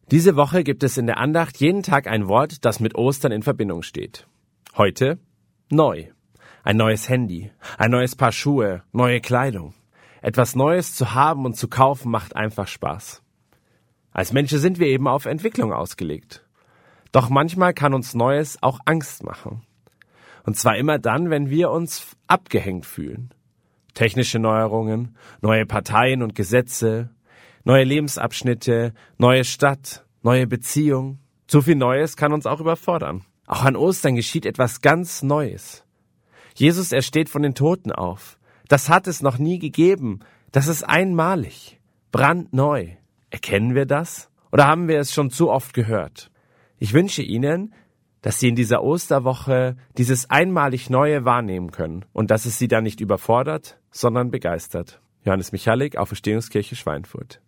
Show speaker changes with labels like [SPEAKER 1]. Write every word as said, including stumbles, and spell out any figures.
[SPEAKER 1] Diese Woche gibt es in der Andacht jeden Tag ein Wort, das mit Ostern in Verbindung steht. Heute neu. Ein neues Handy, ein neues Paar Schuhe, neue Kleidung. Etwas Neues zu haben und zu kaufen macht einfach Spaß. Als Menschen sind wir eben auf Entwicklung ausgelegt. Doch manchmal kann uns Neues auch Angst machen. Und zwar immer dann, wenn wir uns abgehängt fühlen. Technische Neuerungen, neue Parteien und Gesetze, neue Lebensabschnitte, neue Stadt, neue Beziehung. Zu viel Neues kann uns auch überfordern. Auch an Ostern geschieht etwas ganz Neues. Jesus, er steht von den Toten auf. Das hat es noch nie gegeben. Das ist einmalig, brandneu. Erkennen wir das? Oder haben wir es schon zu oft gehört? Ich wünsche Ihnen, dass Sie in dieser Osterwoche dieses einmalig Neue wahrnehmen können und dass es Sie dann nicht überfordert, sondern begeistert. Johannes Michalik, Auferstehungskirche Schweinfurt.